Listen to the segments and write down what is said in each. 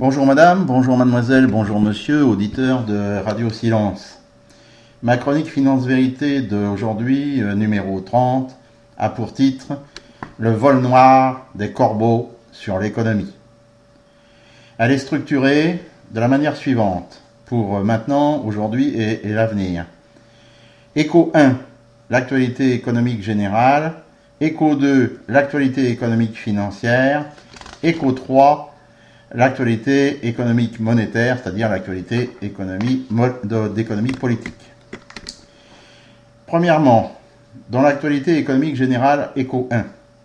Bonjour madame, bonjour mademoiselle, bonjour monsieur, auditeur de Radio Silence. Ma chronique Finance Vérité d'aujourd'hui, numéro 30, a pour titre « Le vol noir des corbeaux sur l'économie ». Elle est structurée de la manière suivante, pour maintenant, aujourd'hui et l'avenir. Écho 1, l'actualité économique générale. Écho 2, l'actualité économique financière. Écho 3, l'actualité économique monétaire, c'est-à-dire l'actualité d'économie politique. Premièrement, dans l'actualité économique générale, écho 1.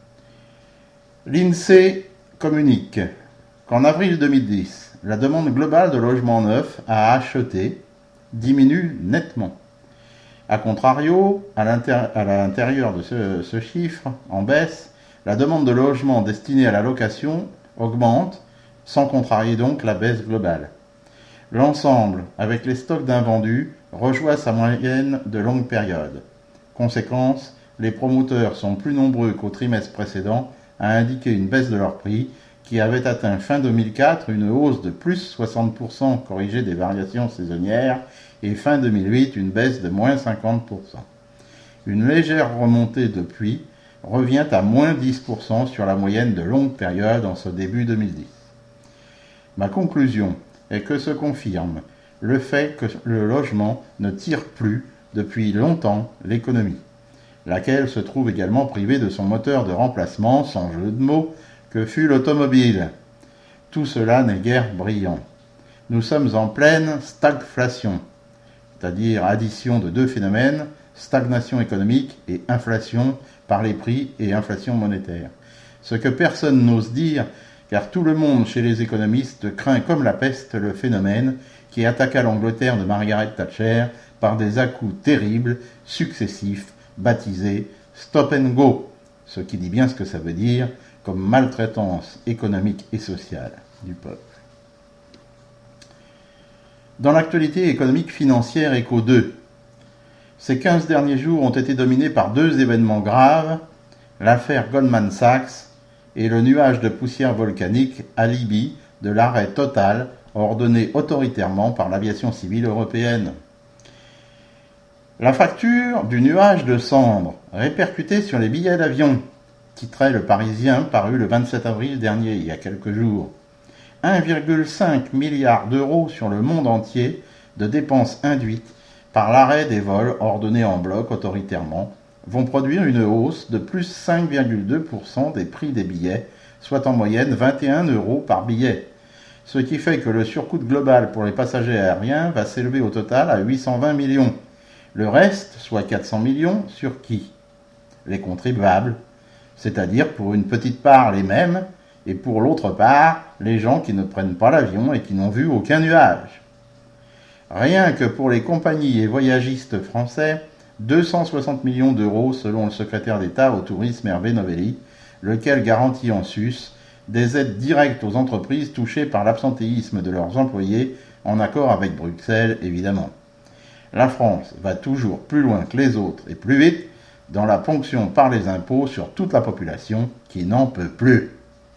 L'INSEE communique qu'en avril 2010, la demande globale de logements neufs à acheter diminue nettement. A contrario, à l'intérieur de ce chiffre en baisse, la demande de logements destinés à la location augmente, sans contrarier donc la baisse globale. L'ensemble, avec les stocks d'invendus, rejoint sa moyenne de longue période. Conséquence, les promoteurs sont plus nombreux qu'au trimestre précédent à indiquer une baisse de leur prix qui avait atteint fin 2004 une hausse de plus 60% corrigée des variations saisonnières et fin 2008 une baisse de moins 50%. Une légère remontée depuis revient à moins 10% sur la moyenne de longue période en ce début 2010. Ma conclusion est que se confirme le fait que le logement ne tire plus depuis longtemps l'économie, laquelle se trouve également privée de son moteur de remplacement, sans jeu de mots, que fut l'automobile. Tout cela n'est guère brillant. Nous sommes en pleine stagflation, c'est-à-dire addition de deux phénomènes, stagnation économique et inflation par les prix et inflation monétaire. Ce que personne n'ose dire, car tout le monde chez les économistes craint comme la peste le phénomène qui attaqua l'Angleterre de Margaret Thatcher par des à-coups terribles, successifs, baptisés « stop and go », ce qui dit bien ce que ça veut dire, comme maltraitance économique et sociale du peuple. Dans l'actualité économique financière, écho 2. Ces 15 derniers jours ont été dominés par deux événements graves, l'affaire Goldman Sachs et le nuage de poussière volcanique alibi de l'arrêt total ordonné autoritairement par l'aviation civile européenne. La facture du nuage de cendres répercutée sur les billets d'avion, titrait le Parisien paru le 27 avril dernier, il y a quelques jours. 1,5 milliard d'euros sur le monde entier de dépenses induites par l'arrêt des vols ordonnés en bloc autoritairement vont produire une hausse de plus 5,2% des prix des billets, soit en moyenne 21 € par billet. Ce qui fait que le surcoût global pour les passagers aériens va s'élever au total à 820 millions. Le reste, soit 400 millions, sur qui ? Les contribuables, c'est-à-dire pour une petite part les mêmes, et pour l'autre part, les gens qui ne prennent pas l'avion et qui n'ont vu aucun nuage. Rien que pour les compagnies et voyagistes français, 260 millions d'euros selon le secrétaire d'État au tourisme Hervé Novelli, lequel garantit en sus des aides directes aux entreprises touchées par l'absentéisme de leurs employés, en accord avec Bruxelles évidemment. La France va toujours plus loin que les autres et plus vite dans la ponction par les impôts sur toute la population qui n'en peut plus.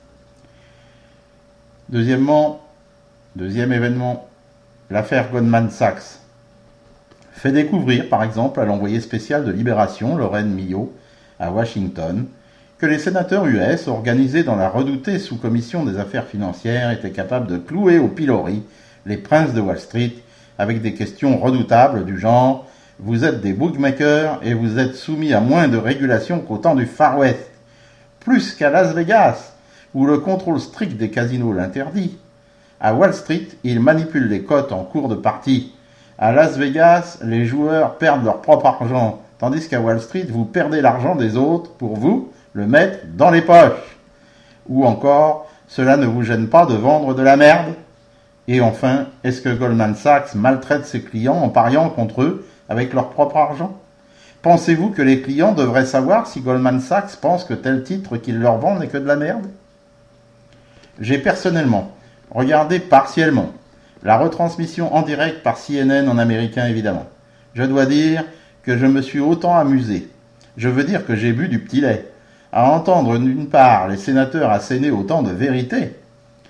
Deuxième événement, l'affaire Goldman Sachs fait découvrir, par exemple, à l'envoyé spécial de Libération, Lorraine Millot, à Washington, que les sénateurs US, organisés dans la redoutée sous-commission des affaires financières, étaient capables de clouer au pilori les princes de Wall Street avec des questions redoutables du genre « Vous êtes des bookmakers et vous êtes soumis à moins de régulation qu'au temps du Far West, plus qu'à Las Vegas, où le contrôle strict des casinos l'interdit. À Wall Street, ils manipulent les cotes en cours de partie. À Las Vegas, les joueurs perdent leur propre argent, tandis qu'à Wall Street, vous perdez l'argent des autres pour vous le mettre dans les poches. Ou encore, cela ne vous gêne pas de vendre de la merde ? Et enfin, est-ce que Goldman Sachs maltraite ses clients en pariant contre eux avec leur propre argent ? Pensez-vous que les clients devraient savoir si Goldman Sachs pense que tel titre qu'ils leur vendent n'est que de la merde ? J'ai personnellement regardé partiellement la retransmission en direct par CNN en américain évidemment. Je dois dire que je me suis autant amusé, je veux dire que j'ai bu du petit lait, à entendre d'une part les sénateurs asséner autant de vérité,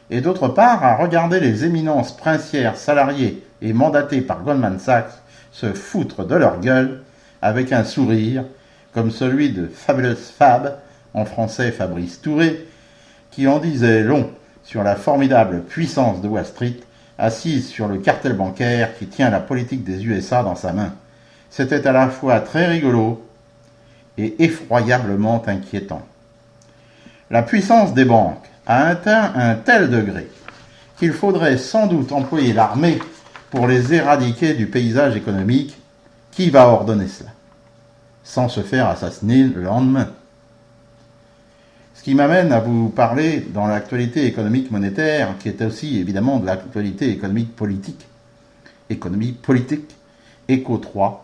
et d'autre part à regarder les éminences princières salariées et mandatées par Goldman Sachs se foutre de leur gueule avec un sourire comme celui de Fabulous Fab, en français Fabrice Touré, qui en disait long sur la formidable puissance de Wall Street, assise sur le cartel bancaire qui tient la politique des USA dans sa main. C'était à la fois très rigolo et effroyablement inquiétant. La puissance des banques a atteint un tel degré qu'il faudrait sans doute employer l'armée pour les éradiquer du paysage économique. Qui va ordonner cela, sans se faire assassiner le lendemain? Ce qui m'amène à vous parler dans l'actualité économique monétaire, qui est aussi évidemment de l'actualité économique politique. Économie politique, Écho 3.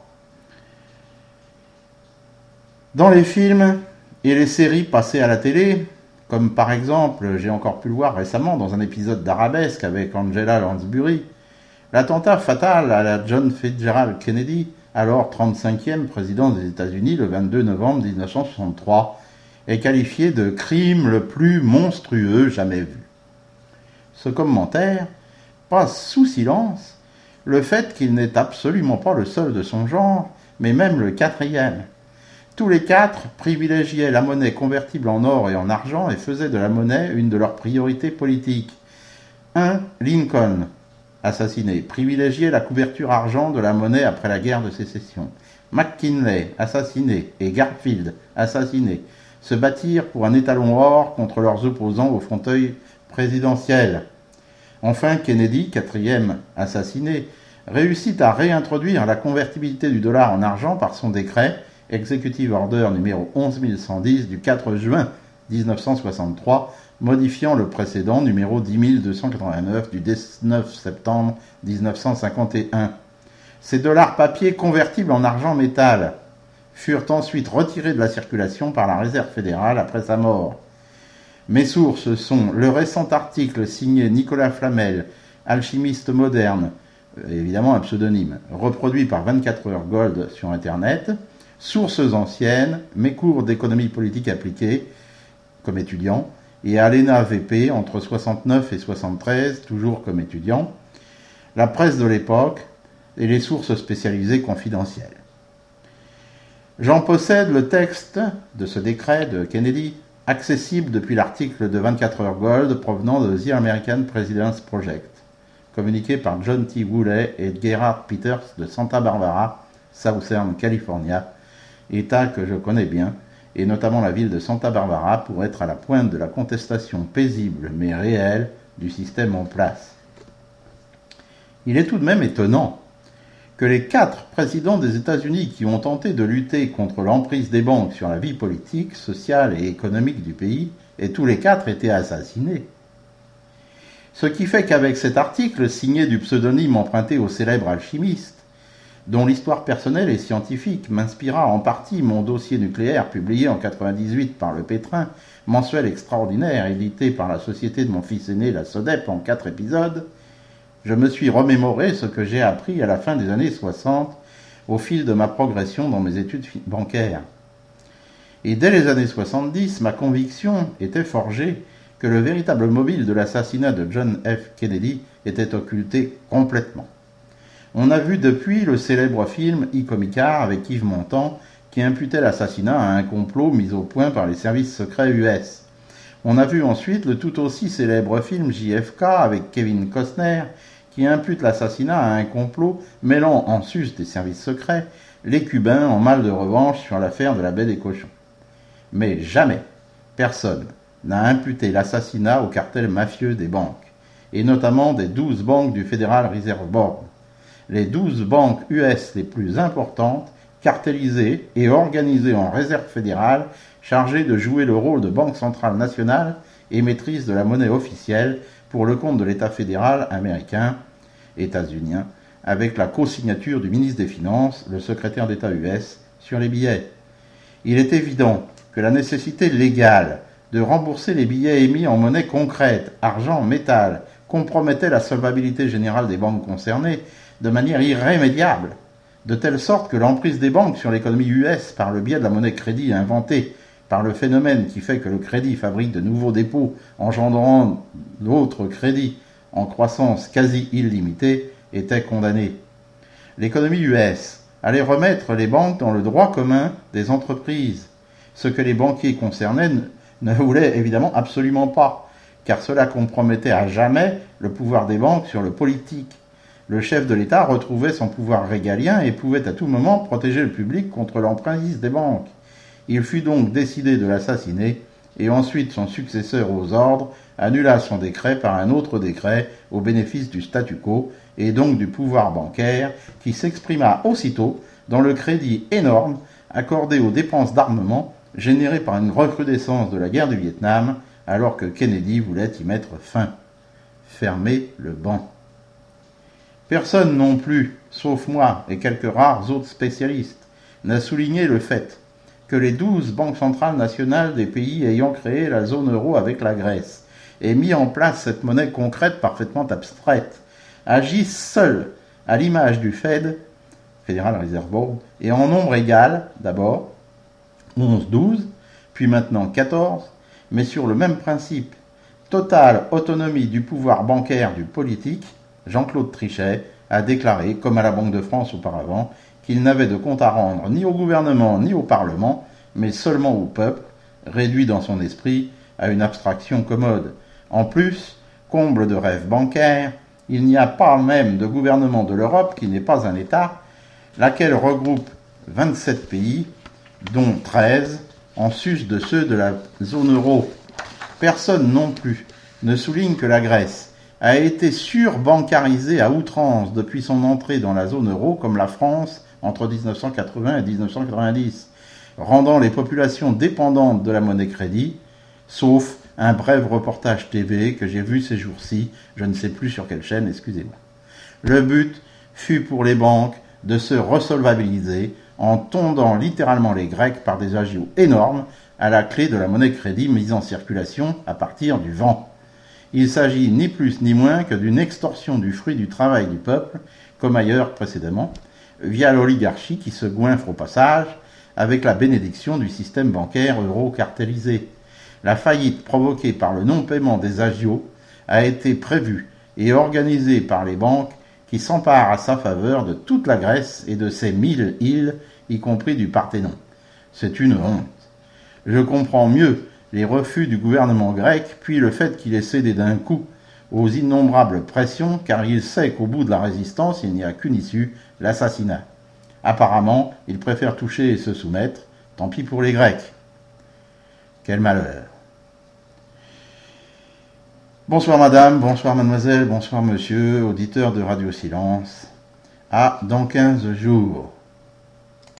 Dans les films et les séries passées à la télé, comme par exemple, j'ai encore pu le voir récemment dans un épisode d'Arabesque avec Angela Lansbury, l'attentat fatal à la John Fitzgerald Kennedy, alors 35e président des États-Unis le 22 novembre 1963, est qualifié de crime le plus monstrueux jamais vu. Ce commentaire passe sous silence le fait qu'il n'est absolument pas le seul de son genre, mais même le quatrième. Tous les quatre privilégiaient la monnaie convertible en or et en argent et faisaient de la monnaie une de leurs priorités politiques. 1. Lincoln, assassiné, privilégiait la couverture argent de la monnaie après la guerre de sécession. McKinley, assassiné, et Garfield, assassiné, se battirent pour un étalon or contre leurs opposants au fauteuil présidentiel. Enfin, Kennedy, quatrième assassiné, réussit à réintroduire la convertibilité du dollar en argent par son décret Executive Order numéro 11110 du 4 juin 1963, modifiant le précédent numéro 10289 du 19 septembre 1951. Ces dollars papier convertibles en argent métal furent ensuite retirés de la circulation par la Réserve fédérale après sa mort. Mes sources sont le récent article signé Nicolas Flamel, alchimiste moderne, évidemment un pseudonyme, reproduit par 24 heures Gold sur Internet, sources anciennes, mes cours d'économie politique appliquée comme étudiant, et à l'ENA VP entre 69 et 73, toujours comme étudiant, la presse de l'époque et les sources spécialisées confidentielles. J'en possède le texte de ce décret de Kennedy, accessible depuis l'article de 24 heures Gold provenant de The American President's Project, communiqué par John T. Woolley et Gerhard Peters de Santa Barbara, Southern California, État que je connais bien, et notamment la ville de Santa Barbara pour être à la pointe de la contestation paisible mais réelle du système en place. Il est tout de même étonnant que les 4 présidents des États-Unis qui ont tenté de lutter contre l'emprise des banques sur la vie politique, sociale et économique du pays aient tous les 4 été assassinés. Ce qui fait qu'avec cet article signé du pseudonyme emprunté au célèbre alchimiste, dont l'histoire personnelle et scientifique m'inspira en partie mon dossier nucléaire publié en 1998 par Le Pétrin, mensuel extraordinaire édité par la société de mon fils aîné, la SODEP, en 4 épisodes, je me suis remémoré ce que j'ai appris à la fin des années 60 au fil de ma progression dans mes études bancaires. Et dès les années 70, ma conviction était forgée que le véritable mobile de l'assassinat de John F. Kennedy était occulté complètement. On a vu depuis le célèbre film Icomicard avec Yves Montand qui imputait l'assassinat à un complot mis au point par les services secrets US. On a vu ensuite le tout aussi célèbre film JFK avec Kevin Costner qui impute l'assassinat à un complot mêlant en sus des services secrets les Cubains en mal de revanche sur l'affaire de la baie des cochons. Mais jamais personne n'a imputé l'assassinat au cartel mafieux des banques, et notamment des 12 banques du Federal Reserve Board. Les 12 banques US les plus importantes, cartélisées et organisées en réserve fédérale, chargées de jouer le rôle de banque centrale nationale et maîtrise de la monnaie officielle pour le compte de l'État fédéral américain, états-unien, avec la co-signature du ministre des Finances, le secrétaire d'État US, sur les billets. Il est évident que la nécessité légale de rembourser les billets émis en monnaie concrète, argent, métal, compromettait la solvabilité générale des banques concernées de manière irrémédiable, de telle sorte que l'emprise des banques sur l'économie US par le biais de la monnaie crédit inventée par le phénomène qui fait que le crédit fabrique de nouveaux dépôts, engendrant d'autres crédits en croissance quasi illimitée, était condamné. L'économie US allait remettre les banques dans le droit commun des entreprises, ce que les banquiers concernés ne voulaient évidemment absolument pas, car cela compromettait à jamais le pouvoir des banques sur le politique. Le chef de l'État retrouvait son pouvoir régalien et pouvait à tout moment protéger le public contre l'emprise des banques. Il fut donc décidé de l'assassiner, et ensuite son successeur aux ordres annula son décret par un autre décret au bénéfice du statu quo, et donc du pouvoir bancaire, qui s'exprima aussitôt dans le crédit énorme accordé aux dépenses d'armement générées par une recrudescence de la guerre du Vietnam, alors que Kennedy voulait y mettre fin. Fermer le banc. Personne non plus, sauf moi et quelques rares autres spécialistes, n'a souligné le fait que les 12 banques centrales nationales des pays ayant créé la zone euro avec la Grèce et mis en place cette monnaie concrète parfaitement abstraite, agissent seules, à l'image du Fed, Federal Reserve Board, et en nombre égal, d'abord, 11, 12, puis maintenant 14, mais sur le même principe. Totale autonomie du pouvoir bancaire du politique, Jean-Claude Trichet a déclaré, comme à la Banque de France auparavant, qu'il n'avait de compte à rendre ni au gouvernement ni au Parlement, mais seulement au peuple, réduit dans son esprit à une abstraction commode. En plus, comble de rêve bancaire, il n'y a pas même de gouvernement de l'Europe qui n'est pas un État, laquelle regroupe 27 pays, dont 13 en sus de ceux de la zone euro. Personne non plus ne souligne que la Grèce a été surbancarisée à outrance depuis son entrée dans la zone euro, comme la France entre 1980 et 1990, rendant les populations dépendantes de la monnaie crédit, sauf un bref reportage TV que j'ai vu ces jours-ci, je ne sais plus sur quelle chaîne, excusez-moi. Le but fut pour les banques de se resolvabiliser en tondant littéralement les Grecs par des agios énormes à la clé de la monnaie crédit mise en circulation à partir du vent. Il s'agit ni plus ni moins que d'une extorsion du fruit du travail du peuple, comme ailleurs précédemment, via l'oligarchie qui se goinfre au passage avec la bénédiction du système bancaire euro-cartélisé. La faillite provoquée par le non-paiement des agios a été prévue et organisée par les banques qui s'emparent à sa faveur de toute la Grèce et de ses 1000 îles, y compris du Parthénon. C'est une honte. Je comprends mieux les refus du gouvernement grec, puis le fait qu'il ait cédé d'un coup aux innombrables pressions, car il sait qu'au bout de la résistance, il n'y a qu'une issue, l'assassinat. Apparemment, il préfère toucher et se soumettre, tant pis pour les Grecs. Quel malheur. Bonsoir madame, bonsoir mademoiselle, bonsoir monsieur, auditeur de Radio Silence. À dans 15 jours.